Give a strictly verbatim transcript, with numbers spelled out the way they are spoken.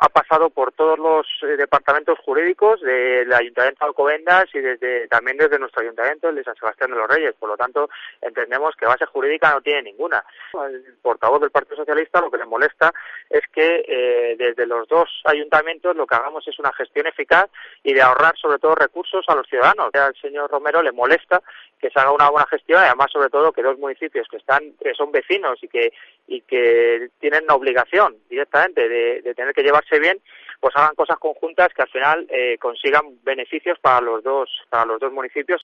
ha pasado por todos los eh, departamentos jurídicos del Ayuntamiento de Alcobendas y desde también desde nuestro ayuntamiento, el de San Sebastián de los Reyes. Por lo tanto, entendemos que base jurídica no tiene ninguna. El portavoz del Partido Socialista lo que le molesta es que eh, desde los dos ayuntamientos lo que hagamos es una gestión eficaz y de ahorrar sobre todo recursos a los ciudadanos. Al señor Romero le molesta que se haga una buena gestión y además sobre todo que dos municipios que están que son vecinos y que y que tienen una obligación directamente de, de tener que llevarse bien, pues hagan cosas conjuntas que al final eh, consigan beneficios para los dos para los dos municipios.